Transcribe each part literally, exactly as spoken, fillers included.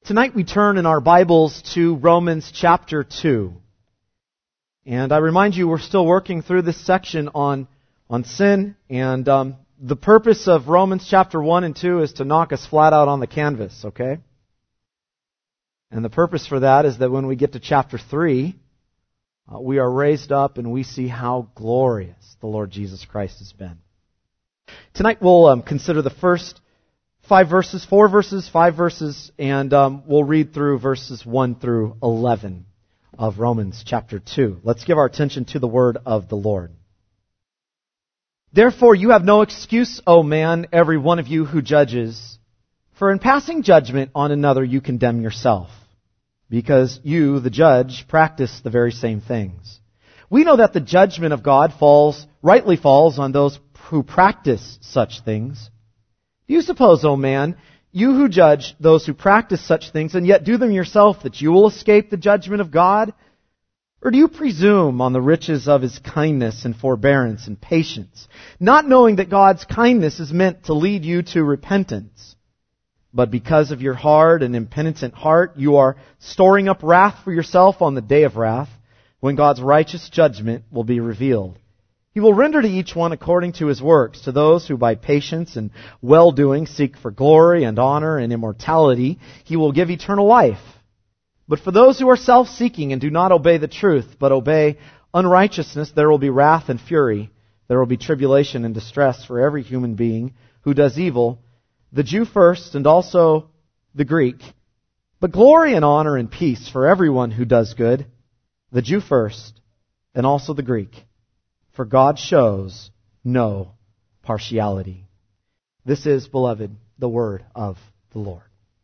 Tonight we turn in our Bibles to Romans chapter two. And I remind you, we're still working through this section on, on sin. And um, the purpose of Romans chapter one and two is to knock us flat out on the canvas, okay? And the purpose for that is that when we get to chapter three, uh, we are raised up and we see how glorious the Lord Jesus Christ has been. Tonight we'll um, consider the first Five verses, four verses, five verses, and um, we'll read through verses one through eleven of Romans chapter two. Let's give our attention to the word of the Lord. Therefore you have no excuse, O man, every one of you who judges, for in passing judgment on another you condemn yourself, because you, the judge, practice the very same things. We know that the judgment of God falls, rightly falls on those who practice such things. Do you suppose, O man, you who judge those who practice such things and yet do them yourself, that you will escape the judgment of God? Or do you presume on the riches of His kindness and forbearance and patience, not knowing that God's kindness is meant to lead you to repentance? But because of your hard and impenitent heart, you are storing up wrath for yourself on the day of wrath, when God's righteous judgment will be revealed. He will render to each one according to his works. To those who by patience and well-doing seek for glory and honor and immortality, He will give eternal life. But for those who are self-seeking and do not obey the truth, but obey unrighteousness, there will be wrath and fury. There will be tribulation and distress for every human being who does evil, the Jew first and also the Greek. But glory and honor and peace for everyone who does good, the Jew first and also the Greek. For God shows no partiality. This is, beloved, the word of the Lord.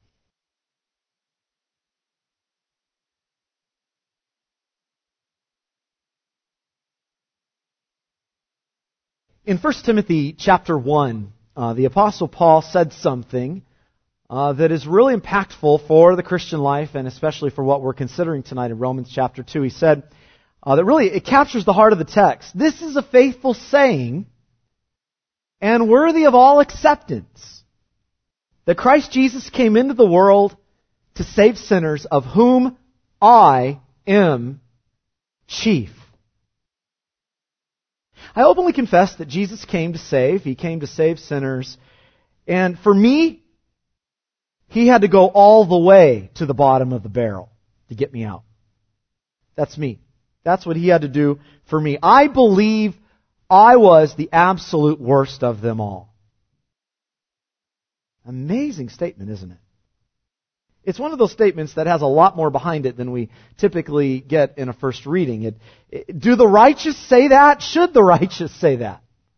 In First Timothy chapter one, uh, the Apostle Paul said something uh, that is really impactful for the Christian life, and especially for what we're considering tonight in Romans chapter two. He said, Uh, that really, it captures the heart of the text. This is a faithful saying and worthy of all acceptance, that Christ Jesus came into the world to save sinners, of whom I am chief. I openly confess that Jesus came to save. He came to save sinners. And for me, He had to go all the way to the bottom of the barrel to get me out. That's me. That's what He had to do for me. I believe I was the absolute worst of them all. Amazing statement, isn't it? It's one of those statements that has a lot more behind it than we typically get in a first reading. It, it, do the righteous say that? Should the righteous say that?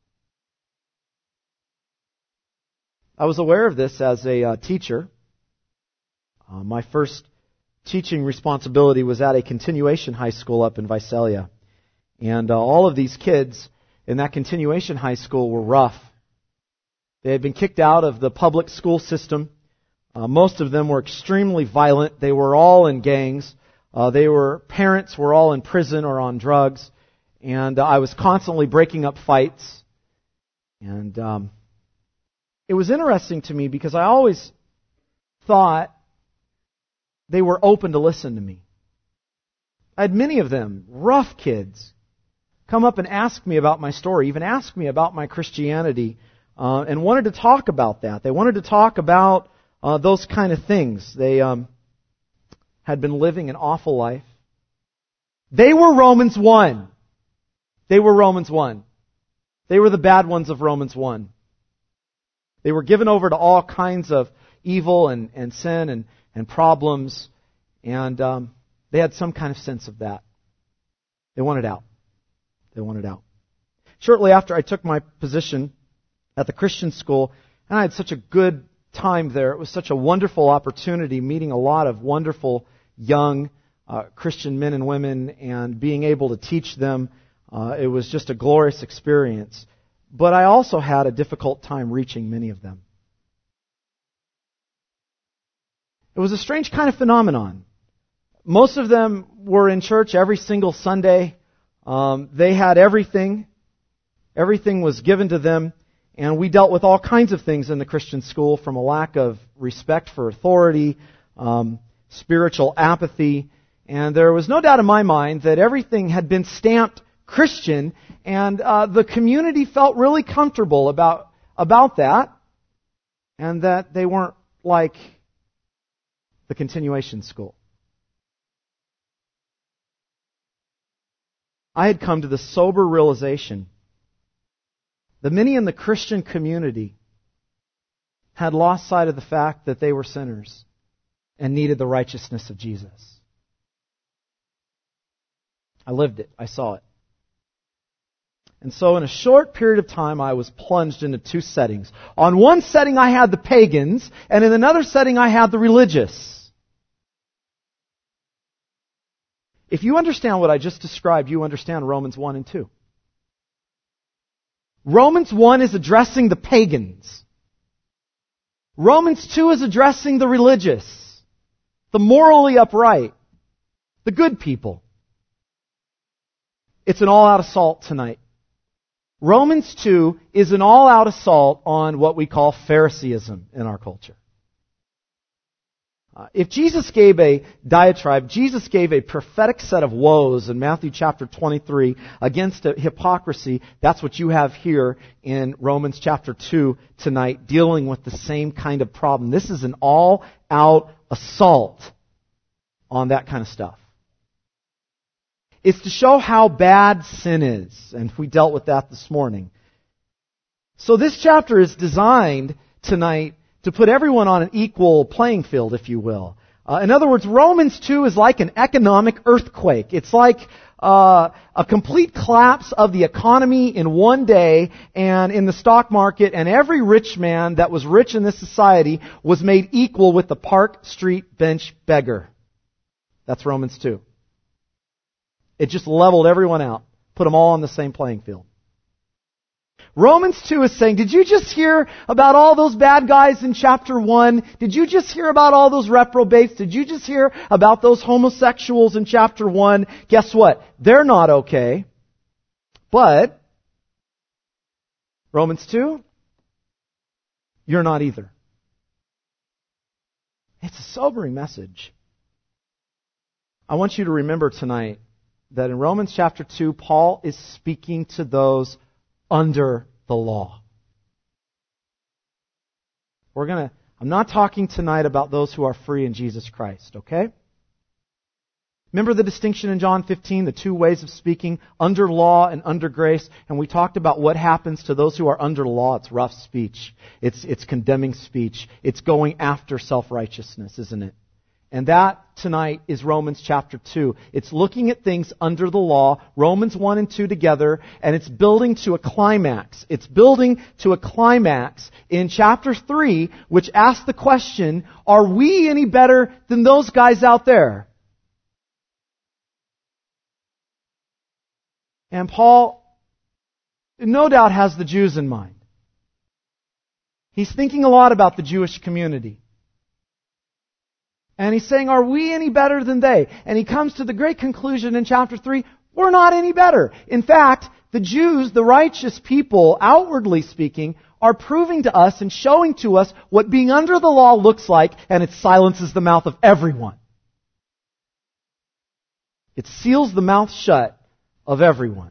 I was aware of this as a uh, teacher. Uh, my first teaching responsibility was at a continuation high school up in Visalia. And uh, all of these kids in that continuation high school were rough. They had been kicked out of the public school system. Uh, most of them were extremely violent. They were all in gangs. Uh, they were parents were all in prison or on drugs. And uh, I was constantly breaking up fights. And um, it was interesting to me because I always thought they were open to listen to me. I had many of them, rough kids, come up and ask me about my story, even ask me about my Christianity, uh, and wanted to talk about that. They wanted to talk about uh, those kind of things. They um, had been living an awful life. They were Romans one. They were Romans one. They were the bad ones of Romans one. They were given over to all kinds of evil and, and sin and, and problems, and um, they had some kind of sense of that. They wanted out. They wanted out. Shortly after I took my position at the Christian school, and I had such a good time there. It was such a wonderful opportunity, meeting a lot of wonderful young uh, Christian men and women and being able to teach them. Uh, it was just a glorious experience. But I also had a difficult time reaching many of them. It was a strange kind of phenomenon. Most of them were in church every single Sunday. Um, they had everything. Everything was given to them. And we dealt with all kinds of things in the Christian school, from a lack of respect for authority, um, spiritual apathy. And there was no doubt in my mind that everything had been stamped Christian, and uh, the community felt really comfortable about about that, and that they weren't like the continuation school. I had come to the sober realization that many in the Christian community had lost sight of the fact that they were sinners and needed the righteousness of Jesus. I lived it. I saw it. And so in a short period of time, I was plunged into two settings. On one setting, I had the pagans, and in another setting, I had the religious. If you understand what I just described, you understand Romans one and two. Romans one is addressing the pagans. Romans two is addressing the religious, the morally upright, the good people. It's an all-out assault tonight. Romans two is an all-out assault on what we call Phariseeism in our culture. Uh, if Jesus gave a diatribe, Jesus gave a prophetic set of woes in Matthew chapter twenty-three against hypocrisy, that's what you have here in Romans chapter two tonight, dealing with the same kind of problem. This is an all-out assault on that kind of stuff. It's to show how bad sin is, and we dealt with that this morning. So this chapter is designed tonight to put everyone on an equal playing field, if you will. Uh, in other words, Romans two is like an economic earthquake. It's like uh, a complete collapse of the economy in one day and in the stock market, and every rich man that was rich in this society was made equal with the Park Street bench beggar. That's Romans two. It just leveled everyone out, put them all on the same playing field. Romans two is saying, did you just hear about all those bad guys in chapter one? Did you just hear about all those reprobates? Did you just hear about those homosexuals in chapter one? Guess what? They're not okay. But, Romans two, you're not either. It's a sobering message. I want you to remember tonight that in Romans chapter two, Paul is speaking to those under the law. We're going to, I'm not talking tonight about those who are free in Jesus Christ, okay? Remember the distinction in John fifteen, the two ways of speaking, under law and under grace, and we talked about what happens to those who are under law. It's rough speech. It's, it's condemning speech. It's going after self-righteousness, isn't it? And that tonight is Romans chapter two. It's looking at things under the law, Romans one and two together, and it's building to a climax. It's building to a climax in chapter three, which asks the question, are we any better than those guys out there? And Paul, no doubt, has the Jews in mind. He's thinking a lot about the Jewish community. And he's saying, are we any better than they? And he comes to the great conclusion in chapter three, we're not any better. In fact, the Jews, the righteous people, outwardly speaking, are proving to us and showing to us what being under the law looks like, and it silences the mouth of everyone. It seals the mouth shut of everyone.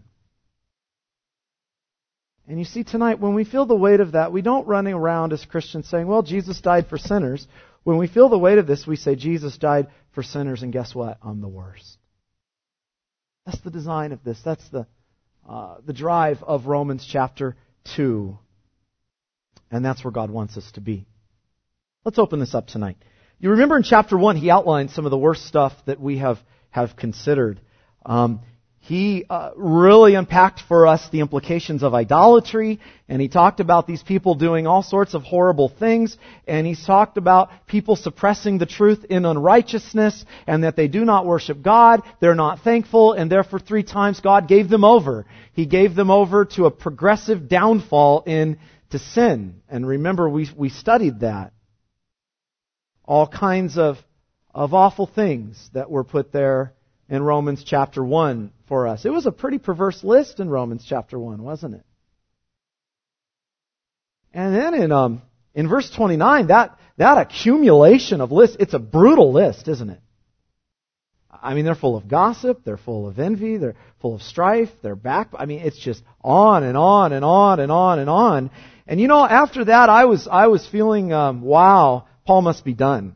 And you see tonight, when we feel the weight of that, we don't run around as Christians saying, well, Jesus died for sinners. When we feel the weight of this, we say, Jesus died for sinners, and guess what? I'm the worst. That's the design of this. That's the uh, the drive of Romans chapter two. And that's where God wants us to be. Let's open this up tonight. You remember in chapter one, he outlined some of the worst stuff that we have, have considered. Um, He uh, really unpacked for us the implications of idolatry, and he talked about these people doing all sorts of horrible things, and he's talked about people suppressing the truth in unrighteousness, and that they do not worship God, they're not thankful, and therefore three times God gave them over. He gave them over to a progressive downfall into sin. And remember, we we studied that. All kinds of, of awful things that were put there in Romans chapter one for us. It was a pretty perverse list in Romans chapter one, wasn't it? And then in um, In verse twenty-nine, that, that accumulation of lists, it's a brutal list, isn't it? I mean, they're full of gossip, they're full of envy, they're full of strife, they're back. I mean, it's just on and on and on and on and on. And you know, after that, I was I was feeling, um, wow, Paul must be done.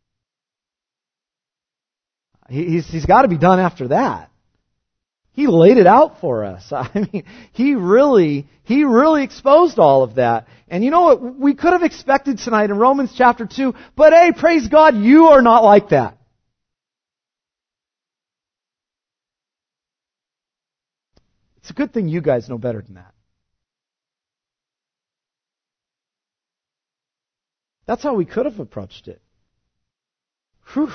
He, he's he's got to be done after that. He laid it out for us. I mean, he really he really exposed all of that. And you know what? We could have expected tonight in Romans chapter two, but hey, praise God, you are not like that. It's a good thing you guys know better than that. That's how we could have approached it. Whew.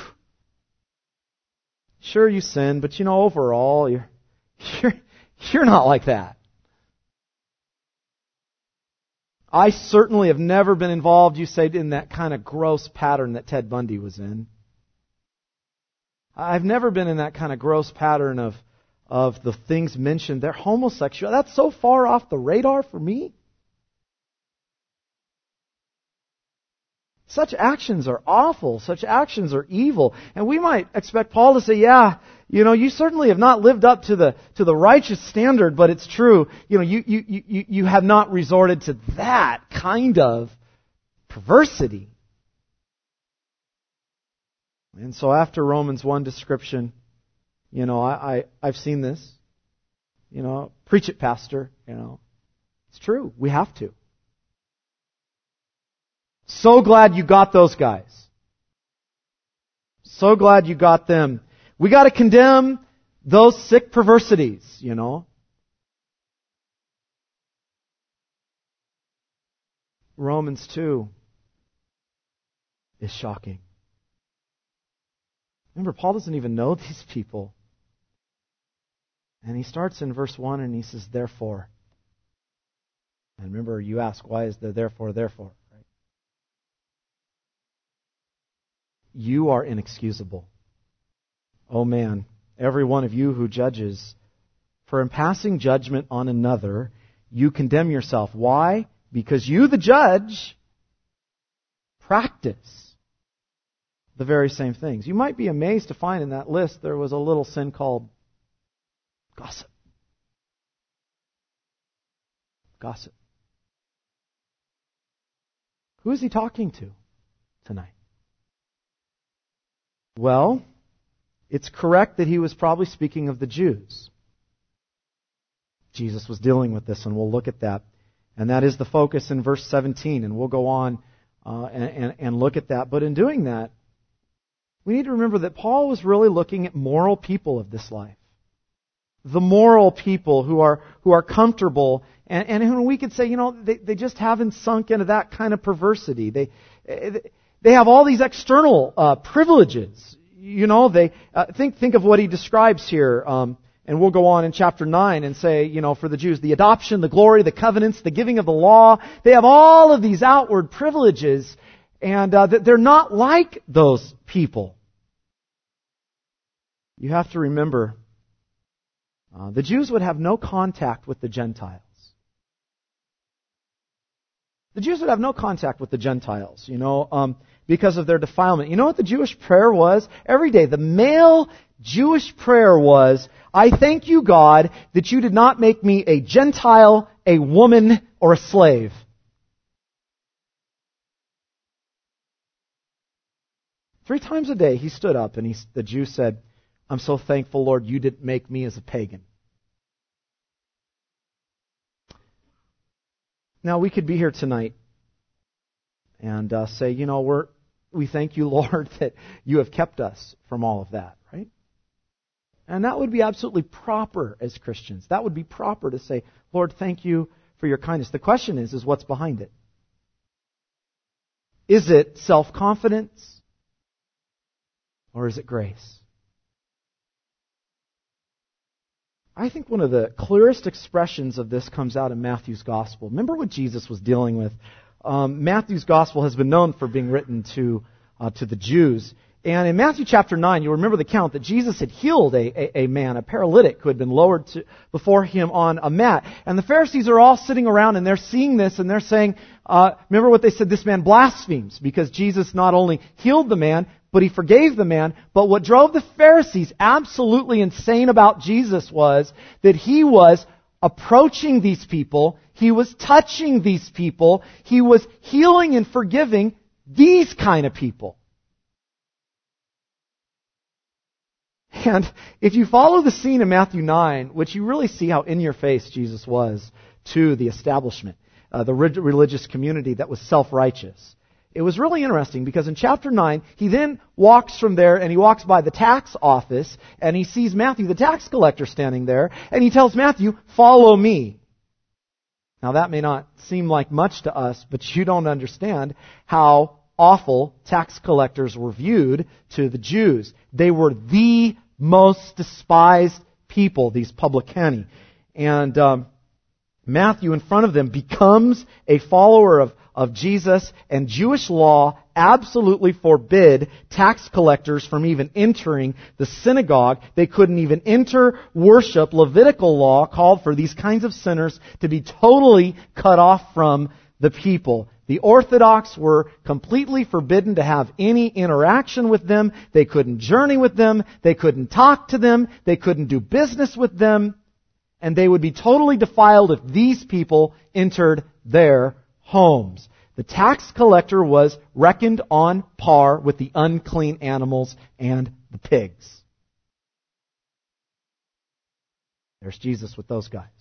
Sure, you sin, but you know, overall, you're you're you're not like that. I certainly have never been involved, you say, in that kind of gross pattern that Ted Bundy was in. I've never been in that kind of gross pattern of of the things mentioned. They're homosexual. That's so far off the radar for me. Such actions are awful. Such actions are evil. And we might expect Paul to say, yeah, you know, you certainly have not lived up to the to the righteous standard, but it's true. You know, you you you, you have not resorted to that kind of perversity. And so after Romans one description, you know, I, I, I've seen this. You know, preach it, pastor. You know, it's true. We have to. So glad you got those guys. So glad you got them. We got to condemn those sick perversities, you know. Romans two is shocking. Remember, Paul doesn't even know these people. And he starts in verse one and he says, therefore. And remember, you ask, why is there therefore, therefore? Right? You are inexcusable. Oh man, every one of you who judges, for in passing judgment on another, you condemn yourself. Why? Because you, the judge, practice the very same things. You might be amazed to find in that list there was a little sin called gossip. Gossip. Who is he talking to tonight? Well, it's correct that he was probably speaking of the Jews. Jesus was dealing with this, and we'll look at that. And that is the focus in verse seventeen, and we'll go on uh, and, and, and look at that. But in doing that, we need to remember that Paul was really looking at moral people of this life. The moral people who are who are comfortable, and, and who we could say, you know, they, they just haven't sunk into that kind of perversity. They they have all these external uh, privileges. You know, they uh, think think of what he describes here, um, and we'll go on in chapter nine and say, you know, for the Jews, the adoption, the glory, the covenants, the giving of the law. They have all of these outward privileges, and uh, they're not like those people. You have to remember, uh, the Jews would have no contact with the Gentiles. The Jews would have no contact with the Gentiles, you know, um, because of their defilement. You know what the Jewish prayer was? Every day, the male Jewish prayer was, I thank you, God, that you did not make me a Gentile, a woman, or a slave. Three times a day he stood up and he, the Jew said, I'm so thankful, Lord, you didn't make me as a pagan. Now, we could be here tonight and uh, say, you know, we're, we thank you, Lord, that you have kept us from all of that, right? And that would be absolutely proper as Christians. That would be proper to say, Lord, thank you for your kindness. The question is, is what's behind it? Is it self-confidence? Or is it grace? I think one of the clearest expressions of this comes out in Matthew's Gospel. Remember what Jesus was dealing with. Um, Matthew's Gospel has been known for being written to uh, to the Jews. And in Matthew chapter nine, you'll remember the count that Jesus had healed a, a, a man, a paralytic, who had been lowered to, before him on a mat. And the Pharisees are all sitting around and they're seeing this and they're saying, uh, remember what they said, this man blasphemes, because Jesus not only healed the man, but he forgave the man. But what drove the Pharisees absolutely insane about Jesus was that he was approaching these people, he was touching these people, he was healing and forgiving these kind of people. And if you follow the scene in Matthew nine, which you really see how in your face Jesus was to the establishment, uh, the religious community that was self-righteous, it was really interesting because in chapter nine, he then walks from there and he walks by the tax office and he sees Matthew, the tax collector, standing there, and he tells Matthew, "Follow me." Now that may not seem like much to us, but you don't understand how awful tax collectors were viewed to the Jews. They were the most despised people, these publicani. And um, Matthew in front of them becomes a follower of, of Jesus, and Jewish law absolutely forbid tax collectors from even entering the synagogue. They couldn't even enter worship. Levitical law called for these kinds of sinners to be totally cut off from the people. The Orthodox were completely forbidden to have any interaction with them. They couldn't journey with them. They couldn't talk to them. They couldn't do business with them. And they would be totally defiled if these people entered their homes. The tax collector was reckoned on par with the unclean animals and the pigs. There's Jesus with those guys.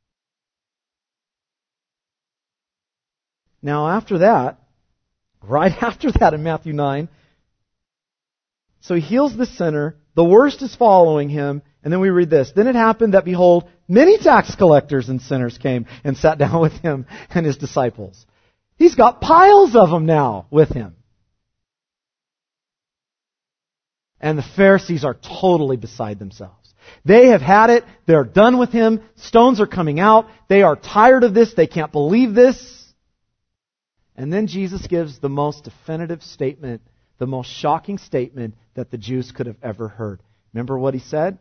Now after that, right after that in Matthew nine, so he heals the sinner, the worst is following him, and then we read this. Then it happened that, behold, many tax collectors and sinners came and sat down with him and his disciples. He's got piles of them now with him. And the Pharisees are totally beside themselves. They have had it. They're done with him. Stones are coming out. They are tired of this. They can't believe this. And then Jesus gives the most definitive statement, the most shocking statement that the Jews could have ever heard. Remember what he said?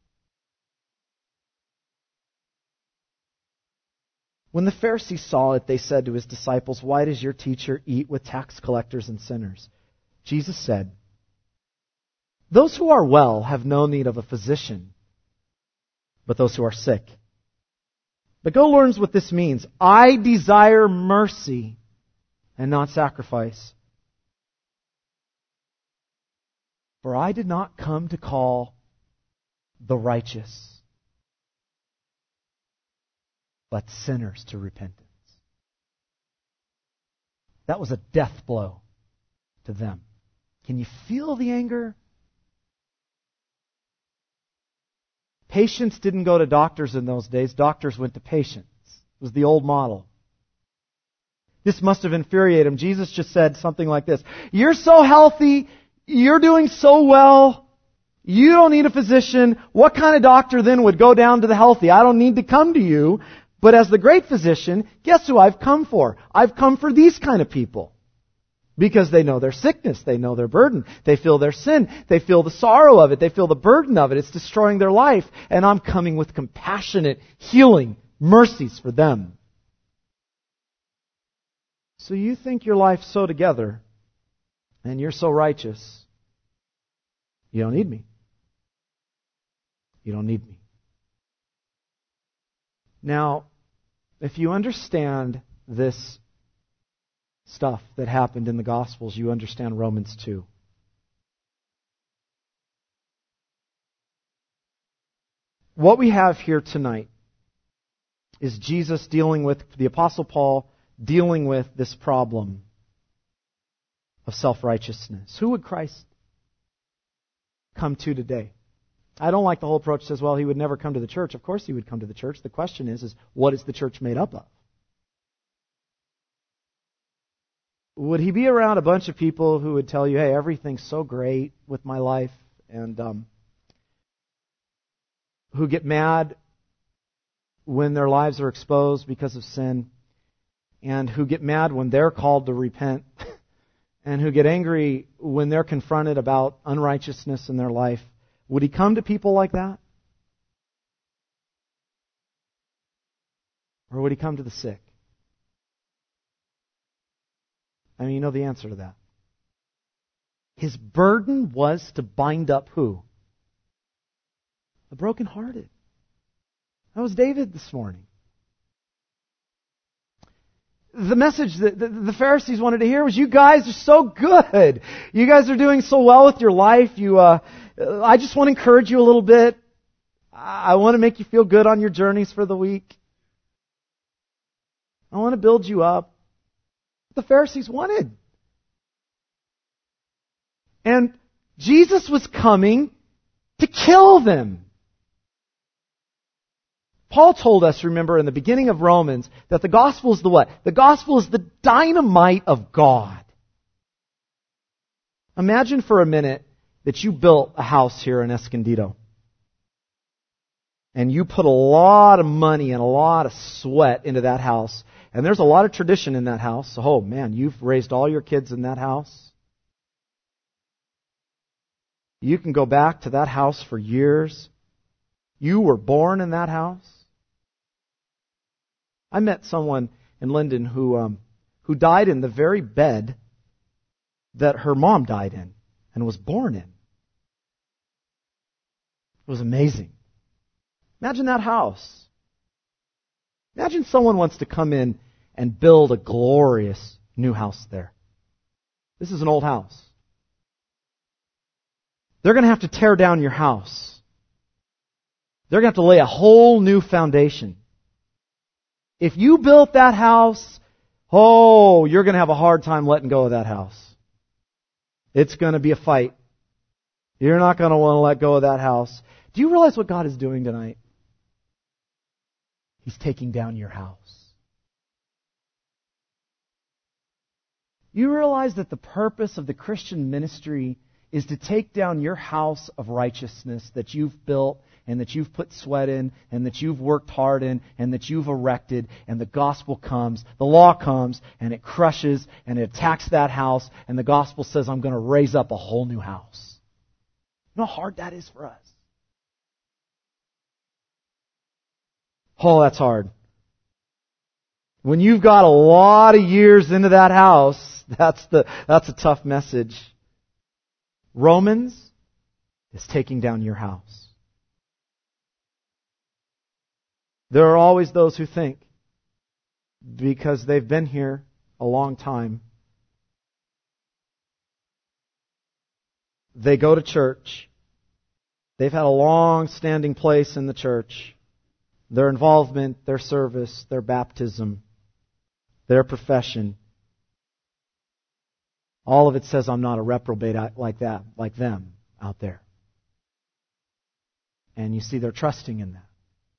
When the Pharisees saw it, they said to his disciples, "Why does your teacher eat with tax collectors and sinners?" Jesus said, "Those who are well have no need of a physician, but those who are sick. But go learn what this means. I desire mercy and not sacrifice. For I did not come to call the righteous, but sinners to repentance." That was a death blow to them. Can you feel the anger? Patients didn't go to doctors in those days. Doctors went to patients. It was the old model. This must have infuriated him. Jesus just said something like this: "You're so healthy. You're doing so well. You don't need a physician. What kind of doctor then would go down to the healthy? I don't need to come to you. But as the great physician, guess who I've come for? I've come for these kind of people. Because they know their sickness. They know their burden. They feel their sin. They feel the sorrow of it. They feel the burden of it. It's destroying their life. And I'm coming with compassionate, healing mercies for them." So you think your life's so together and you're so righteous, you don't need me. You don't need me. Now, if you understand this stuff that happened in the Gospels, you understand Romans two. What we have here tonight is Jesus dealing with, the Apostle Paul dealing with this problem of self-righteousness. Who would Christ come to today? I don't like the whole approach that says, well, he would never come to the church. Of course he would come to the church. The question is, is what is the church made up of? Would he be around a bunch of people who would tell you, hey, everything's so great with my life, and um, who get mad when their lives are exposed because of sin, and who get mad when they're called to repent and who get angry when they're confronted about unrighteousness in their life, would he come to people like that? Or would he come to the sick? I mean, you know the answer to that. His burden was to bind up who? The brokenhearted. That was David this morning. The message that the Pharisees wanted to hear was, you guys are so good. You guys are doing so well with your life. You, uh, I just want to encourage you a little bit. I want to make you feel good on your journeys for the week. I want to build you up. The Pharisees wanted. And Jesus was coming to kill them. Paul told us, remember, in the beginning of Romans, that the gospel is the what? The gospel is the dynamite of God. Imagine for a minute that you built a house here in Escondido. And you put a lot of money and a lot of sweat into that house. And there's a lot of tradition in that house. Oh man, you've raised all your kids in that house. You can go back to that house for years. You were born in that house. I met someone in Linden who um, who died in the very bed that her mom died in and was born in. It was amazing. Imagine that house. Imagine someone wants to come in and build a glorious new house there. This is an old house. They're going to have to tear down your house. They're going to have to lay a whole new foundation. If you built that house, oh, you're going to have a hard time letting go of that house. It's going to be a fight. You're not going to want to let go of that house. Do you realize what God is doing tonight? He's taking down your house. You realize that the purpose of the Christian ministry is to take down your house of righteousness that you've built and that you've put sweat in and that you've worked hard in and that you've erected, and the gospel comes, the law comes, and it crushes and it attacks that house, and the gospel says, I'm going to raise up a whole new house. You know how hard that is for us? Oh, that's hard. When you've got a lot of years into that house, that's the that's a tough message. Romans is taking down your house. There are always those who think, because they've been here a long time, they go to church, they've had a long-standing place in the church, their involvement, their service, their baptism, their profession, all of it says I'm not a reprobate like that, like them out there. And you see, they're trusting in that.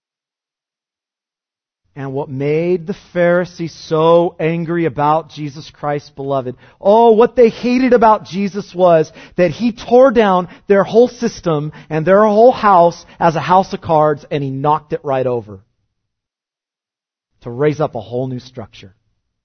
And what made the Pharisees so angry about Jesus Christ, beloved, oh, what they hated about Jesus was that He tore down their whole system and their whole house as a house of cards, and He knocked it right over to raise up a whole new structure.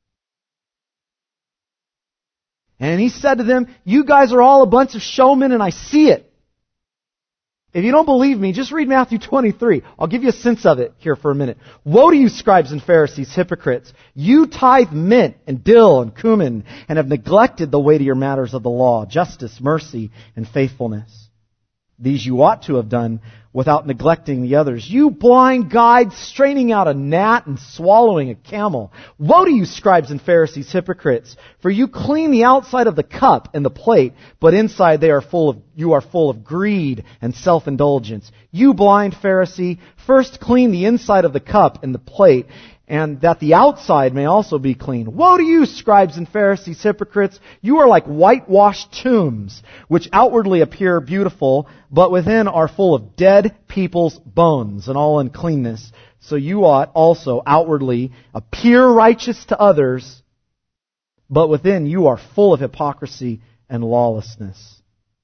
And He said to them, you guys are all a bunch of showmen, and I see it. If you don't believe me, just read Matthew twenty-three. I'll give you a sense of it here for a minute. Woe to you, scribes and Pharisees, hypocrites! You tithe mint and dill and cumin, and have neglected the weightier matters of the law, justice, mercy, and faithfulness. These you ought to have done without neglecting the others. You blind guides, straining out a gnat and swallowing a camel. Woe to you, scribes and Pharisees, hypocrites! For you clean the outside of the cup and the plate, but inside they are full of, you are full of greed and self-indulgence. You blind Pharisee, first clean the inside of the cup and the plate, and that the outside may also be clean. Woe to you, scribes and Pharisees, hypocrites! You are like whitewashed tombs, which outwardly appear beautiful, but within are full of dead people's bones and all uncleanness. So you ought also outwardly appear righteous to others, but within you are full of hypocrisy and lawlessness.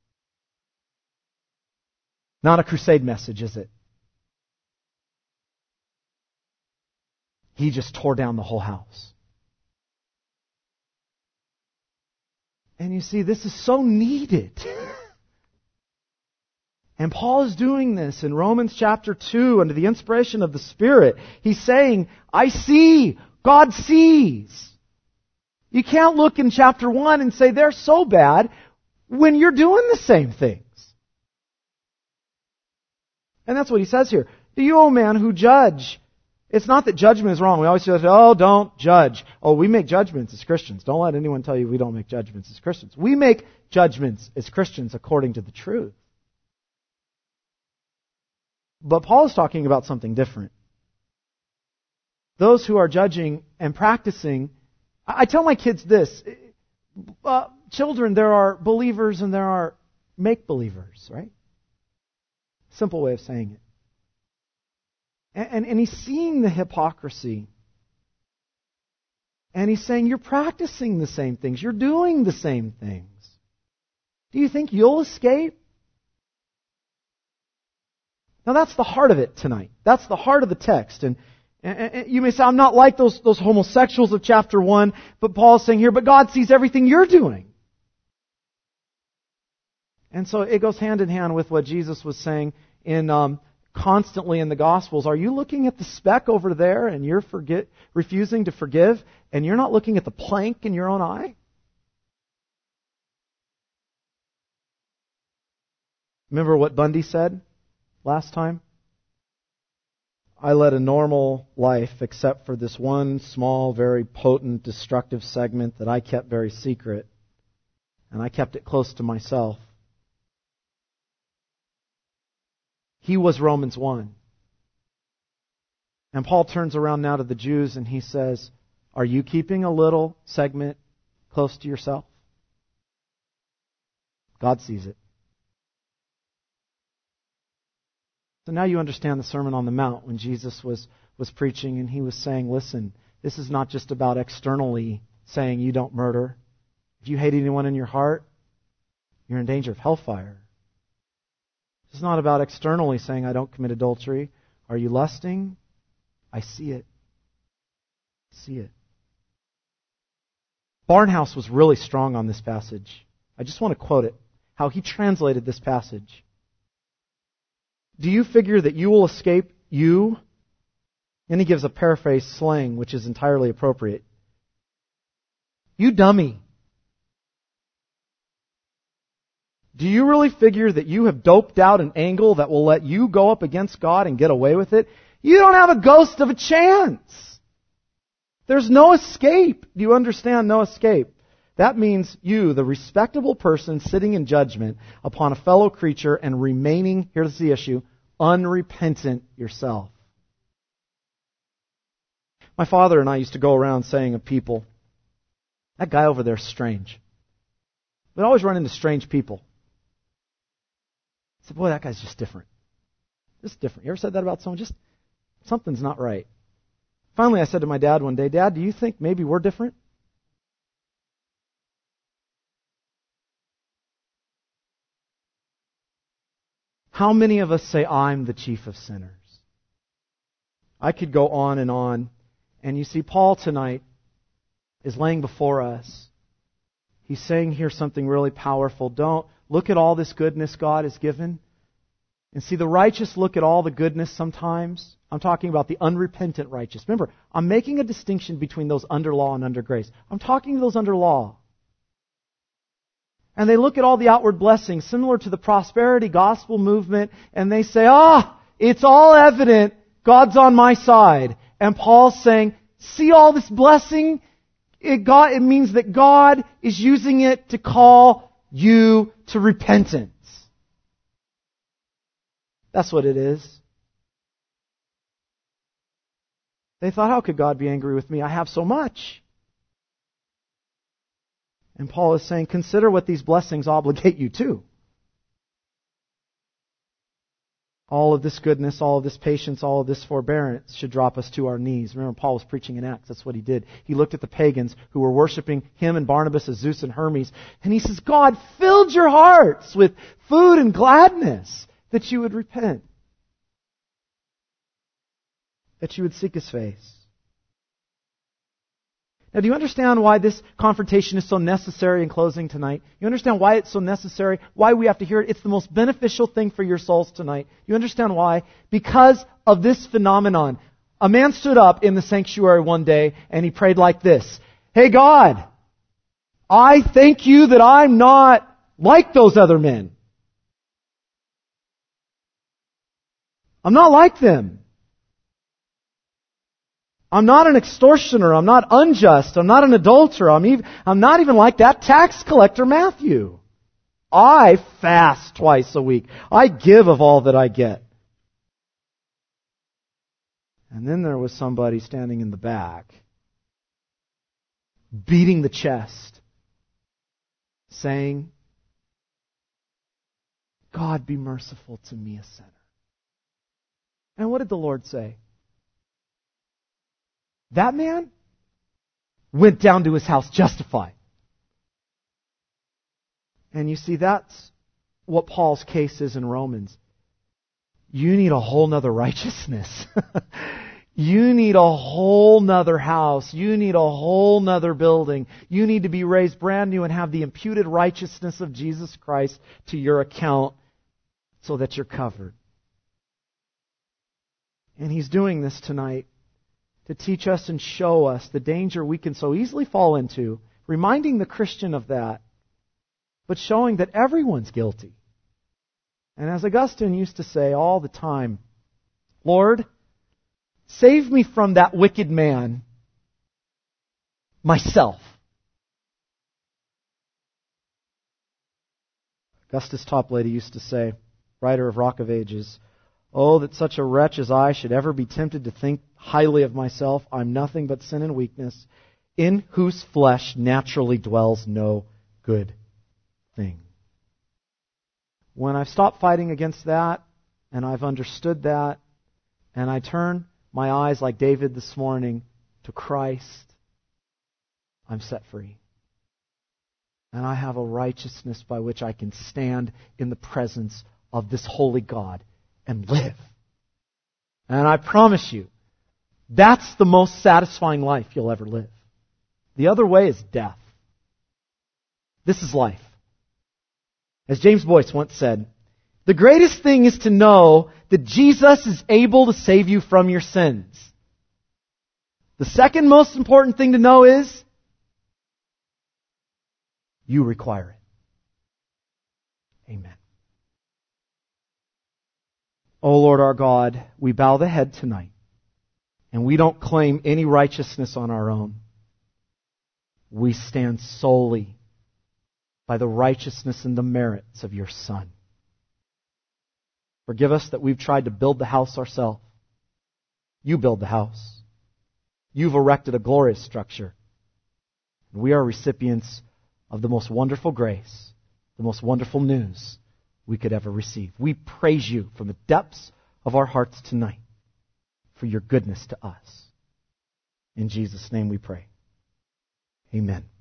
Not a crusade message, is it? He just tore down the whole house. And you see, this is so needed. And Paul is doing this in Romans chapter two under the inspiration of the Spirit. He's saying, I see, God sees. You can't look in chapter one and say they're so bad when you're doing the same things. And that's what he says here. Do you, O man, who judge? It's not that judgment is wrong. We always say, oh, don't judge. Oh, we make judgments as Christians. Don't let anyone tell you we don't make judgments as Christians. We make judgments as Christians according to the truth. But Paul is talking about something different. Those who are judging and practicing, I tell my kids this, uh, children, there are believers and there are make-believers, right? Simple way of saying it. And, and, and he's seeing the hypocrisy. And he's saying, you're practicing the same things. You're doing the same things. Do you think you'll escape? Now that's the heart of it tonight. That's the heart of the text. And, and, and you may say, I'm not like those, those homosexuals of chapter one, but Paul's saying here, but God sees everything you're doing. And so it goes hand in hand with what Jesus was saying in um, constantly in the Gospels. Are you looking at the speck over there and you're forget, refusing to forgive, and you're not looking at the plank in your own eye? Remember what Bundy said last time? I led a normal life except for this one small, very potent, destructive segment that I kept very secret. And I kept it close to myself. He was Romans one. And Paul turns around now to the Jews and he says, are you keeping a little segment close to yourself? God sees it. So now you understand the Sermon on the Mount when Jesus was, was preaching and he was saying, listen, this is not just about externally saying you don't murder. If you hate anyone in your heart, you're in danger of hellfire. It's not about externally saying I don't commit adultery. Are you lusting? I see it. I see it. Barnhouse was really strong on this passage. I just want to quote it, how he translated this passage. Do you figure that you will escape you? And he gives a paraphrase slang, which is entirely appropriate. You dummy. Do you really figure that you have doped out an angle that will let you go up against God and get away with it? You don't have a ghost of a chance. There's no escape. Do you understand? No escape. That means you, the respectable person sitting in judgment upon a fellow creature and remaining, here's the issue, unrepentant yourself. My father and I used to go around saying of people, that guy over there is strange. We'd always run into strange people. I said, boy, that guy's just different. Just different. You ever said that about someone? Just, something's not right. Finally, I said to my dad one day, Dad, do you think maybe we're different? How many of us say, I'm the chief of sinners? I could go on and on. And you see, Paul tonight is laying before us. He's saying here something really powerful. Don't look at all this goodness God has given. And see, the righteous look at all the goodness sometimes. I'm talking about the unrepentant righteous. Remember, I'm making a distinction between those under law and under grace. I'm talking to those under law. And they look at all the outward blessings, similar to the prosperity gospel movement, and they say, ah, it's all evident, God's on my side. And Paul's saying, see all this blessing? It, God, it means that God is using it to call you to repentance. That's what it is. They thought, how could God be angry with me? I have so much. And Paul is saying, consider what these blessings obligate you to. All of this goodness, all of this patience, all of this forbearance should drop us to our knees. Remember, Paul was preaching in Acts. That's what he did. He looked at the pagans who were worshiping him and Barnabas as Zeus and Hermes. And he says, God filled your hearts with food and gladness that you would repent. That you would seek His face. Now, do you understand why this confrontation is so necessary in closing tonight? You understand why it's so necessary? Why we have to hear it? It's the most beneficial thing for your souls tonight. You understand why? Because of this phenomenon. A man stood up in the sanctuary one day and he prayed like this. Hey God, I thank you that I'm not like those other men. I'm not like them. I'm not an extortioner. I'm not unjust. I'm not an adulterer. I'm, even, I'm not even like that tax collector Matthew. I fast twice a week. I give of all that I get. And then there was somebody standing in the back, beating the chest, saying, God, be merciful to me, a sinner. And what did the Lord say? That man went down to his house justified. And you see, that's what Paul's case is in Romans. You need a whole nother righteousness. You need a whole nother house. You need a whole nother building. You need to be raised brand new and have the imputed righteousness of Jesus Christ to your account so that you're covered. And He's doing this tonight to teach us and show us the danger we can so easily fall into, reminding the Christian of that, but showing that everyone's guilty. And as Augustine used to say all the time, Lord, save me from that wicked man, myself. Augustus Toplady used to say, writer of Rock of Ages, oh, that such a wretch as I should ever be tempted to think highly of myself. I'm nothing but sin and weakness, in whose flesh naturally dwells no good thing. When I've stopped fighting against that, and I've understood that, and I turn my eyes, like David this morning, to Christ, I'm set free. And I have a righteousness by which I can stand in the presence of this holy God and live. And I promise you, that's the most satisfying life you'll ever live. The other way is death. This is life. As James Boyce once said, the greatest thing is to know that Jesus is able to save you from your sins. The second most important thing to know is you require it. Amen. O Lord our God, we bow the head tonight, and we don't claim any righteousness on our own. We stand solely by the righteousness and the merits of your Son. Forgive us that we've tried to build the house ourselves. You build the house. You've erected a glorious structure. We are recipients of the most wonderful grace, the most wonderful news we could ever receive. We praise you from the depths of our hearts tonight for your goodness to us. In Jesus' name we pray. Amen.